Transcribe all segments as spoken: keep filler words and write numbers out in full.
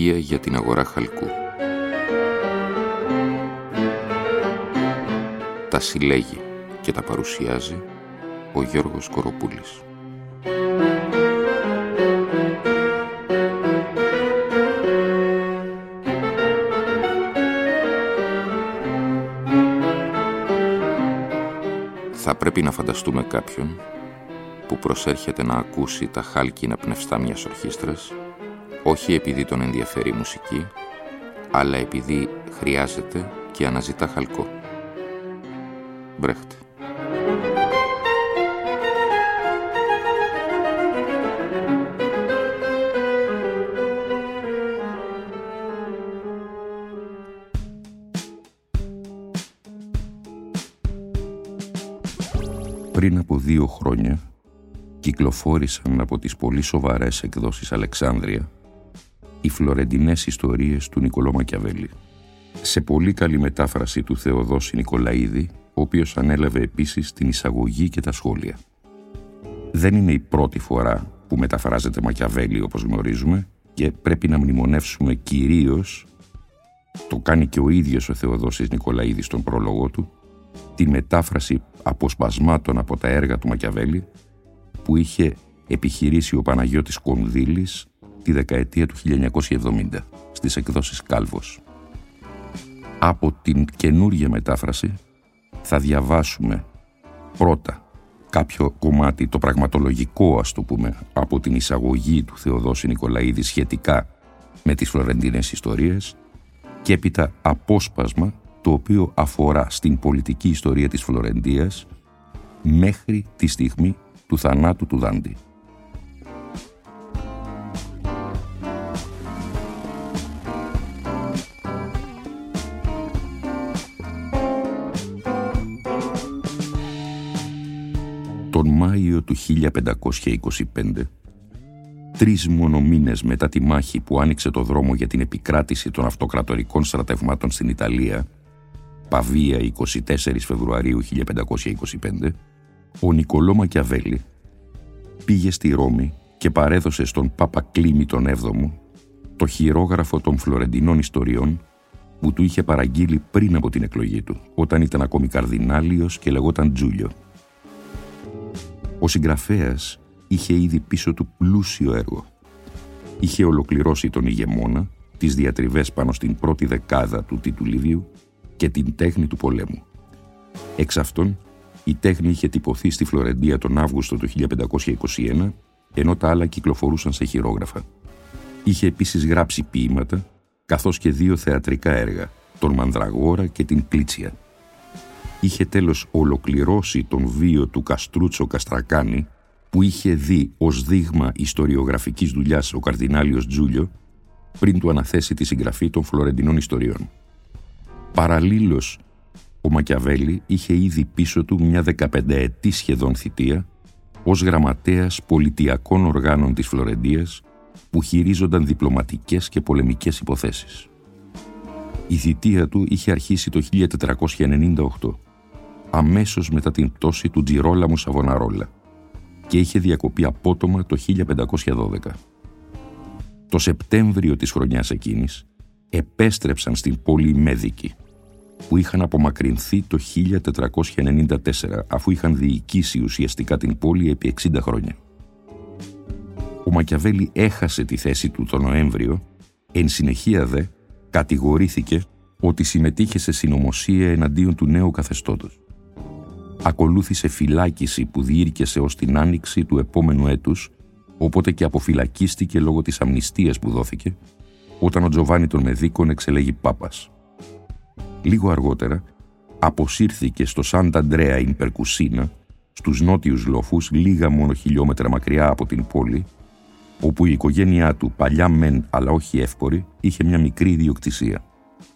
στοιχεία για την αγορά χαλκού. Τα συλλέγει και τα παρουσιάζει ο Γιώργος Κοροπούλης. Θα πρέπει να φανταστούμε κάποιον που προσέρχεται να ακούσει τα χάλκινα πνευστά μιας ορχήστρας, όχι επειδή τον ενδιαφέρει η μουσική, αλλά επειδή χρειάζεται και αναζητά χαλκό. Μπρέχτε. Πριν από δύο χρόνια κυκλοφόρησαν από τις πολύ σοβαρές εκδόσεις Αλεξάνδρεια οι φλωρεντινές ιστορίες του Νικολό Μακιαβέλη, σε πολύ καλή μετάφραση του Θεοδόση Νικολαίδη, ο οποίος ανέλαβε επίσης την εισαγωγή και τα σχόλια. Δεν είναι η πρώτη φορά που μεταφράζεται Μακιαβέλη, όπως γνωρίζουμε, και πρέπει να μνημονεύσουμε κυρίως, το κάνει και ο ίδιος ο Θεοδόσης Νικολαίδης στον πρόλογο του, τη μετάφραση αποσπασμάτων από τα έργα του Μακιαβέλη που είχε επιχειρήσει ο Παναγιώτης Κονδύλης τη δεκαετία του χίλια εννιακόσια εβδομήντα στις εκδόσεις Κάλβος. Από την καινούργια μετάφραση θα διαβάσουμε πρώτα κάποιο κομμάτι, το πραγματολογικό ας το πούμε, από την εισαγωγή του Θεοδόση Νικολαίδη σχετικά με τις φλωρεντινές ιστορίες και έπειτα απόσπασμα το οποίο αφορά στην πολιτική ιστορία της Φλωρεντίας μέχρι τη στιγμή του θανάτου του Δάντη. Τον Μάιο του χίλια πεντακόσια είκοσι πέντε, τρεις μόνο μήνες μετά τη μάχη που άνοιξε το δρόμο για την επικράτηση των αυτοκρατορικών στρατευμάτων στην Ιταλία, Παβία, εικοστή τέταρτη Φεβρουαρίου χίλια πεντακόσια είκοσι πέντε, ο Νικολό Μακιαβέλη πήγε στη Ρώμη και παρέδωσε στον Πάπα Κλίμη τον έβδομο το χειρόγραφο των φλωρεντινών ιστοριών που του είχε παραγγείλει πριν από την εκλογή του, όταν ήταν ακόμη καρδινάλιος και λεγόταν Τζούλιο. Ο συγγραφέας είχε ήδη πίσω του πλούσιο έργο. Είχε ολοκληρώσει τον ηγεμόνα, τις διατριβές πάνω στην πρώτη δεκάδα του Τίτου Λίβιου και την τέχνη του πολέμου. Εξ αυτών, η τέχνη είχε τυπωθεί στη Φλωρεντία τον Αύγουστο του χίλια πεντακόσια είκοσι ένα, ενώ τα άλλα κυκλοφορούσαν σε χειρόγραφα. Είχε επίσης γράψει ποίηματα, καθώς και δύο θεατρικά έργα, τον Μανδραγόρα και την Κλίτσια. Είχε τέλος ολοκληρώσει τον βίο του Καστρούτσο Καστρακάνη, που είχε δει ως δείγμα ιστοριογραφικής δουλειάς ο καρδινάλιος Τζούλιο, πριν του αναθέσει τη συγγραφή των φλωρεντινών ιστοριών. Παραλλήλως, ο Μακιαβέλη είχε ήδη πίσω του μια δεκαπενταετή σχεδόν θητεία ως γραμματέας πολιτιακών οργάνων της Φλωρεντίας που χειρίζονταν διπλωματικές και πολεμικές υποθέσεις. Η θητεία του είχε αρχίσει το χίλια τετρακόσια ενενήντα οκτώ, αμέσως μετά την πτώση του Τζιρόλαμου Σαβοναρόλα, και είχε διακοπεί απότομα το χίλια πεντακόσια δώδεκα. Το Σεπτέμβριο της χρονιάς εκείνης επέστρεψαν στην πόλη οι Μέδικοι, που είχαν απομακρυνθεί το χίλια τετρακόσια ενενήντα τέσσερα, αφού είχαν διοικήσει ουσιαστικά την πόλη επί εξήντα χρόνια. Ο Μακιαβέλη έχασε τη θέση του τον Νοέμβριο, εν συνεχεία δε κατηγορήθηκε ότι συμμετείχε σε συνωμοσία εναντίον του νέου καθεστώτος. Ακολούθησε φυλάκιση που διήρκεσε ως την άνοιξη του επόμενου έτους, οπότε και αποφυλακίστηκε λόγω της αμνηστίας που δόθηκε, όταν ο Τζοβάνι των Μεδίκων εξελέγει πάπας. Λίγο αργότερα αποσύρθηκε στο Σαντ-Αντρέα ιν Περκουσίνα, στους νότιους λόφους, λίγα μόνο χιλιόμετρα μακριά από την πόλη, όπου η οικογένειά του, παλιά μεν αλλά όχι εύπορη, είχε μια μικρή ιδιοκτησία.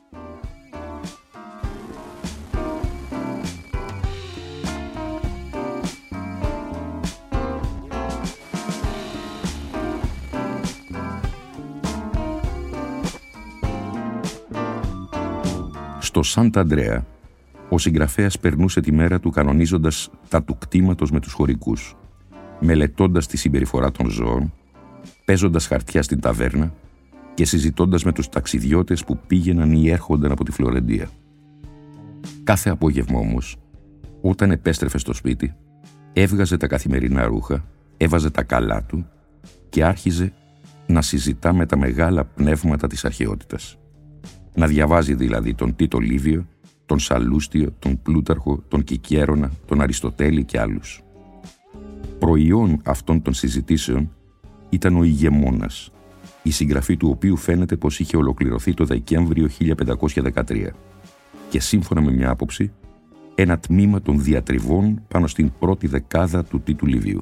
Στο Σαντ-Αντρέα, ο συγγραφέας περνούσε τη μέρα του κανονίζοντας τα του κτήματος με τους χωρικούς, μελετώντας τη συμπεριφορά των ζώων, παίζοντας χαρτιά στην ταβέρνα και συζητώντας με τους ταξιδιώτες που πήγαιναν ή έρχονταν από τη Φλωρεντία. Κάθε απόγευμα όμως, όταν επέστρεφε στο σπίτι, έβγαζε τα καθημερινά ρούχα, έβαζε τα καλά του και άρχιζε να συζητά με τα μεγάλα πνεύματα της αρχαιότητας. Να διαβάζει δηλαδή τον Τίτο Λίβιο, τον Σαλούστιο, τον Πλούταρχο, τον Κικέρονα, τον Αριστοτέλη και άλλους. Προϊόν αυτών των συζητήσεων ήταν ο Ηγεμόνας, η συγγραφή του οποίου φαίνεται πως είχε ολοκληρωθεί το Δεκέμβριο χίλια πεντακόσια δεκατρία και σύμφωνα με μια άποψη, ένα τμήμα των διατριβών πάνω στην πρώτη δεκάδα του Τίτου Λιβίου.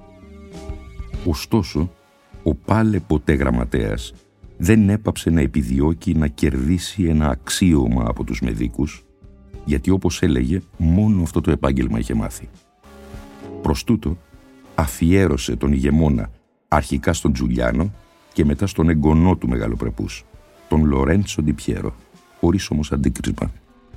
Ωστόσο, ο πάλε ποτέ γραμματέας δεν έπαψε να επιδιώκει να κερδίσει ένα αξίωμα από τους μεδίκους, γιατί όπως έλεγε, μόνο αυτό το επάγγελμα είχε μάθει. Προς τούτο, αφιέρωσε τον ηγεμόνα αρχικά στον Τζουλιάνο και μετά στον εγγονό του μεγαλοπρεπούς, τον Λορέντσο Ντι Πιέρο, χωρίς όμως αντίκρισμα.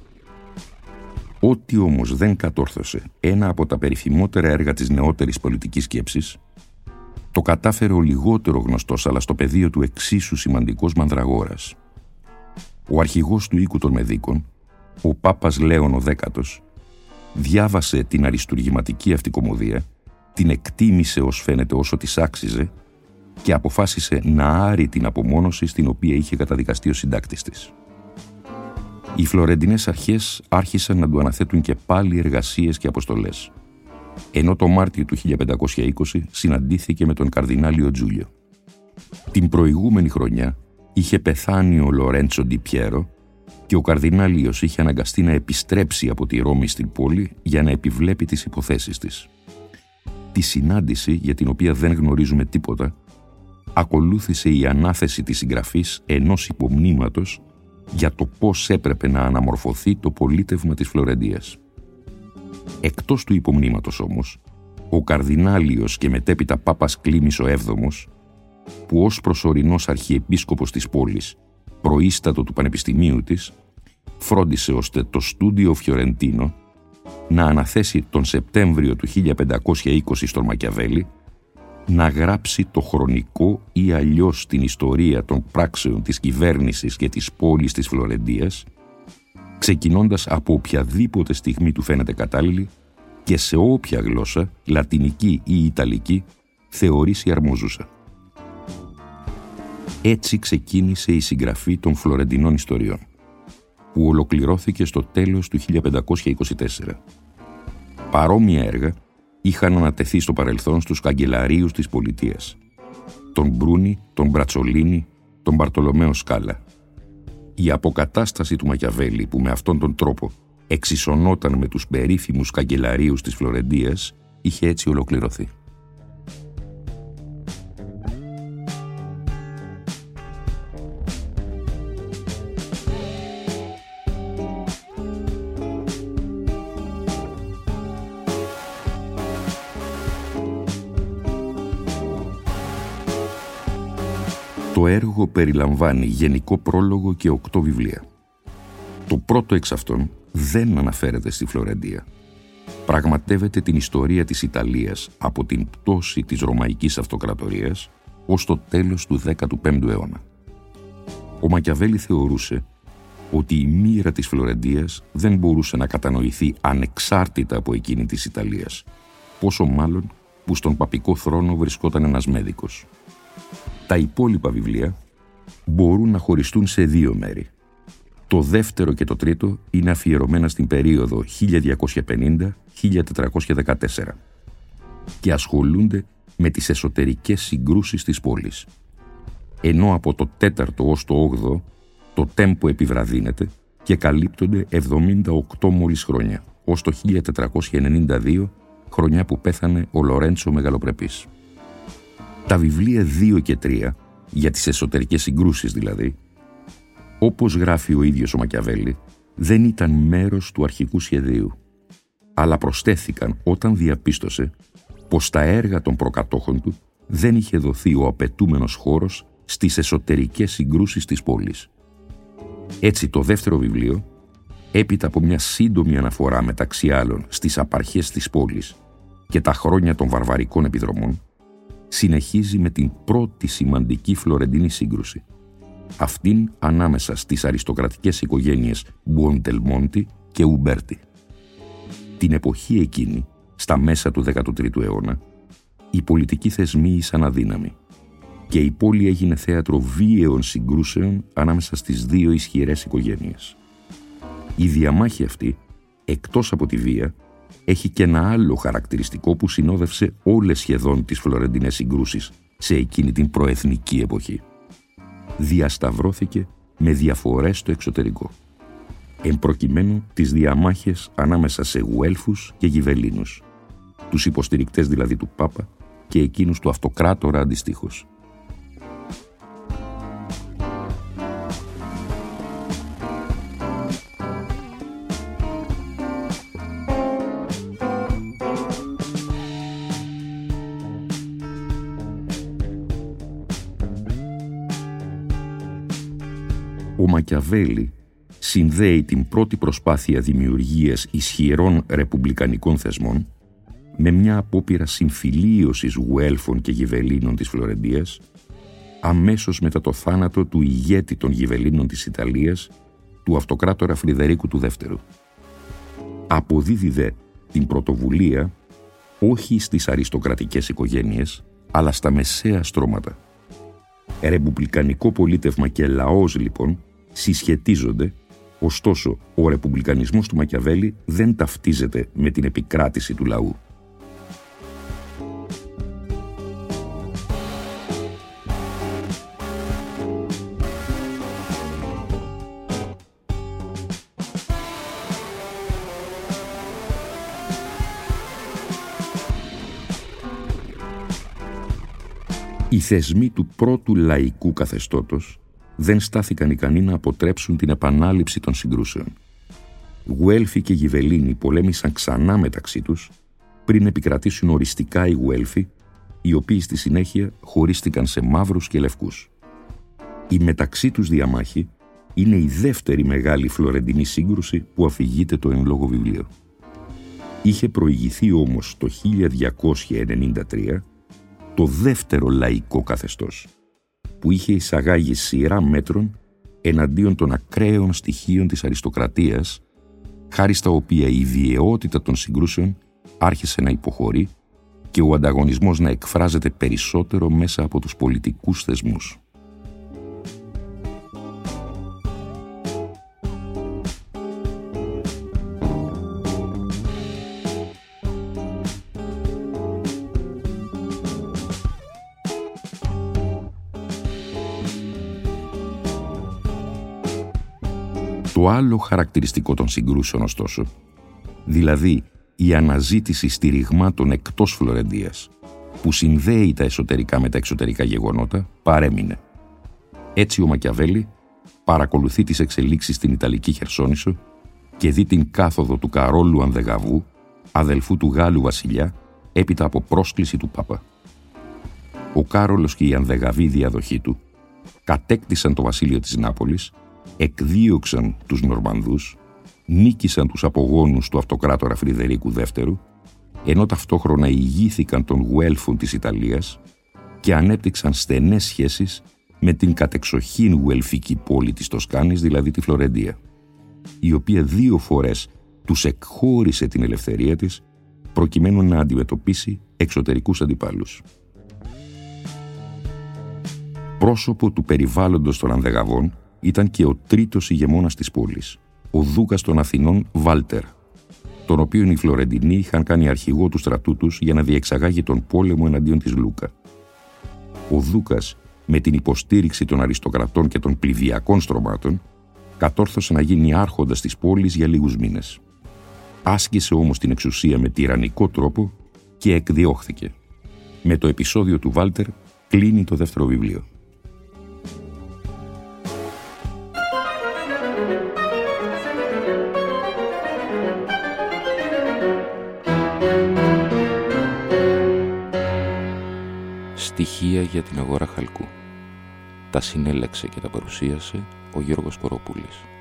Ό,τι όμως δεν κατόρθωσε ένα από τα περίφημότερα έργα της νεότερης πολιτικής σκέψης, το κατάφερε ο λιγότερο γνωστός αλλά στο πεδίο του εξίσου σημαντικός Μανδραγόρας. Ο αρχηγός του οίκου των Μεδίκων, ο Πάπας Λέων ο Δέκατος, διάβασε την αριστουργηματική αυτή κωμωδία, την εκτίμησε ως φαίνεται όσο της άξιζε και αποφάσισε να άρει την απομόνωση στην οποία είχε καταδικαστεί ο συντάκτης της. Οι φλωρεντινές αρχές άρχισαν να του αναθέτουν και πάλι εργασίες και αποστολές, ενώ το Μάρτιο του χίλια πεντακόσια είκοσι συναντήθηκε με τον καρδινάλιο Τζούλιο. Την προηγούμενη χρονιά είχε πεθάνει ο Λορέντσο Ντι Πιέρο και ο καρδινάλιος είχε αναγκαστεί να επιστρέψει από τη Ρώμη στην πόλη για να επιβλέπει τις υποθέσεις της. Τη συνάντηση, για την οποία δεν γνωρίζουμε τίποτα, ακολούθησε η ανάθεση της συγγραφής ενός υπομνήματος για το πώς έπρεπε να αναμορφωθεί το πολίτευμα της Φλωρεντίας. Εκτός του υπομνήματος όμως, ο καρδινάλιος και μετέπειτα Πάπας Κλίμης ο Έβδομος, που ως προσωρινός αρχιεπίσκοπος της πόλης, προείστατο του πανεπιστημίου της, φρόντισε ώστε το Στούντιο Φιωρεντίνο να αναθέσει τον Σεπτέμβριο του χίλια πεντακόσια είκοσι στον Μακιαβέλη να γράψει το χρονικό ή αλλιώς την ιστορία των πράξεων της κυβέρνησης και της πόλης της Φλωρεντίας, ξεκινώντας από οποιαδήποτε στιγμή του φαίνεται κατάλληλη και σε όποια γλώσσα, λατινική ή ιταλική, θεωρήσει αρμόζουσα. Έτσι ξεκίνησε η συγγραφή των Φλωρεντινών ιστοριών, που ολοκληρώθηκε στο τέλος του χίλια πεντακόσια είκοσι τέσσερα. Παρόμοια έργα είχαν ανατεθεί στο παρελθόν στους καγκελαρίους της πολιτείας, τον Μπρούνι, τον Μπρατσολίνι, τον Μπαρτολομαίο Σκάλα. Η αποκατάσταση του Μακιαβέλη, που με αυτόν τον τρόπο εξισωνόταν με τους περίφημους καγκελαρίους της Φλωρεντίας, είχε έτσι ολοκληρωθεί. Το έργο περιλαμβάνει γενικό πρόλογο και οκτώ βιβλία. Το πρώτο εξ αυτών δεν αναφέρεται στη Φλωρεντία. Πραγματεύεται την ιστορία της Ιταλίας από την πτώση της Ρωμαϊκής Αυτοκρατορίας ως το τέλος του δέκατου πέμπτου αιώνα. Ο Μακιαβέλη θεωρούσε ότι η μοίρα της Φλωρεντίας δεν μπορούσε να κατανοηθεί ανεξάρτητα από εκείνη της Ιταλίας, πόσο μάλλον που στον παπικό θρόνο βρισκόταν ένας μέδικος. Τα υπόλοιπα βιβλία μπορούν να χωριστούν σε δύο μέρη. Το δεύτερο και το τρίτο είναι αφιερωμένα στην περίοδο χίλια διακόσια πενήντα με χίλια τετρακόσια δεκατέσσερα και ασχολούνται με τις εσωτερικές συγκρούσεις της πόλης. Ενώ από το τέταρτο ως το όγδοο το τέμπο επιβραδύνεται και καλύπτονται εβδομήντα οκτώ μόλις χρόνια, ως το χίλια τετρακόσια ενενήντα δύο, χρονιά που πέθανε ο Λορέντσο Μεγαλοπρεπής. Τα βιβλία δύο και τρία, για τις εσωτερικές συγκρούσεις δηλαδή, όπως γράφει ο ίδιος ο Μακιαβέλη, δεν ήταν μέρος του αρχικού σχεδίου, αλλά προσθέθηκαν όταν διαπίστωσε πως τα έργα των προκατόχων του δεν είχε δοθεί ο απαιτούμενος χώρος στις εσωτερικές συγκρούσεις της πόλης. Έτσι το δεύτερο βιβλίο, έπειτα από μια σύντομη αναφορά μεταξύ άλλων στις απαρχές της πόλης και τα χρόνια των βαρβαρικών επιδρομών, συνεχίζει με την πρώτη σημαντική φλωρεντινή σύγκρουση, αυτήν ανάμεσα στις αριστοκρατικές οικογένειες Μπουοντελμόντι και Ουμπέρτι. Την εποχή εκείνη, στα μέσα του δέκατου τρίτου αιώνα, οι πολιτικοί θεσμοί ήσαν αδύναμοι και η πόλη έγινε θέατρο βίαιων συγκρούσεων ανάμεσα στις δύο ισχυρές οικογένειες. Η διαμάχη αυτή, εκτός από τη βία, έχει και ένα άλλο χαρακτηριστικό που συνόδευσε όλες σχεδόν τις φλωρεντινές συγκρούσεις σε εκείνη την προεθνική εποχή. Διασταυρώθηκε με διαφορές στο εξωτερικό. Εν προκειμένου τις διαμάχες ανάμεσα σε Γουέλφους και Γιβελίνους, τους υποστηρικτές δηλαδή του Πάπα και εκείνους του αυτοκράτορα αντιστοίχως. Ο Μακιαβέλη συνδέει την πρώτη προσπάθεια δημιουργίας ισχυρών ρεπουμπλικανικών θεσμών με μια απόπειρα συμφιλίωσης Γουέλφων και Γιβελίνων της Φλωρεντίας αμέσως μετά το θάνατο του ηγέτη των Γιβελίνων της Ιταλίας, του αυτοκράτορα Φρυδερίκου του Δεύτερου. Αποδίδει δε την πρωτοβουλία όχι στις αριστοκρατικές οικογένειες, αλλά στα μεσαία στρώματα. Ρεπουμπλικανικό πολίτευμα και λαός λοιπόν συσχετίζονται, ωστόσο ο ρεπουμπλικανισμός του Μακιαβέλη δεν ταυτίζεται με την επικράτηση του λαού. Οι θεσμοί του πρώτου λαϊκού καθεστώτος δεν στάθηκαν ικανοί να αποτρέψουν την επανάληψη των συγκρούσεων. Γουέλφοι και Γιβελίνοι πολέμησαν ξανά μεταξύ τους πριν επικρατήσουν οριστικά οι Γουέλφοι, οι οποίοι στη συνέχεια χωρίστηκαν σε μαύρους και λευκούς. Η μεταξύ τους διαμάχη είναι η δεύτερη μεγάλη φλωρεντινή σύγκρουση που αφηγείται το εν λόγω βιβλίο. Είχε προηγηθεί όμως το χίλια διακόσια ενενήντα τρία το δεύτερο λαϊκό καθεστώς, που είχε εισαγάγει σειρά μέτρων εναντίον των ακραίων στοιχείων της αριστοκρατίας, χάρη στα οποία η βιαιότητα των συγκρούσεων άρχισε να υποχωρεί και ο ανταγωνισμός να εκφράζεται περισσότερο μέσα από τους πολιτικούς θεσμούς. Το άλλο χαρακτηριστικό των συγκρούσεων, ωστόσο, δηλαδή η αναζήτηση στηριγμάτων εκτός Φλωρεντίας, που συνδέει τα εσωτερικά με τα εξωτερικά γεγονότα, παρέμεινε. Έτσι ο Μακιαβέλη παρακολουθεί τις εξελίξεις στην Ιταλική Χερσόνησο και δει την κάθοδο του Καρόλου Ανδεγαβού, αδελφού του Γάλλου βασιλιά, έπειτα από πρόσκληση του Πάπα. Ο Κάρολος και η Ανδεγαβή διαδοχή του κατέκτησαν το βασίλειο της Νάπολης, εκδίωξαν τους Νορμανδούς, νίκησαν τους απογόνους του αυτοκράτορα Φρυδερίκου Δεύτερου, ενώ ταυτόχρονα ηγήθηκαν των Γουέλφων της Ιταλίας και ανέπτυξαν στενές σχέσεις με την κατεξοχήν γουελφική πόλη της Τοσκάνης, δηλαδή τη Φλωρεντία, η οποία δύο φορές τους εκχώρησε την ελευθερία της προκειμένου να αντιμετωπίσει εξωτερικούς αντιπάλους. Πρόσωπο του περιβάλλοντος των Ανδεγαβών ήταν και ο τρίτος ηγεμόνας της πόλης, ο δούκας των Αθηνών Βάλτερ, τον οποίον οι Φλωρεντινοί είχαν κάνει αρχηγό του στρατού τους για να διεξαγάγει τον πόλεμο εναντίον της Λούκα. Ο δούκας, με την υποστήριξη των αριστοκρατών και των πληβιακών στρωμάτων, κατόρθωσε να γίνει άρχοντας της πόλης για λίγους μήνες. Άσκησε όμως την εξουσία με τυραννικό τρόπο και εκδιώχθηκε. Με το επεισόδιο του Βάλτερ κλείνει το δεύτερο βιβλίο. Στοιχεία για την αγορά χαλκού. Τα συνέλεξε και τα παρουσίασε ο Γιώργος Κοροπούλης.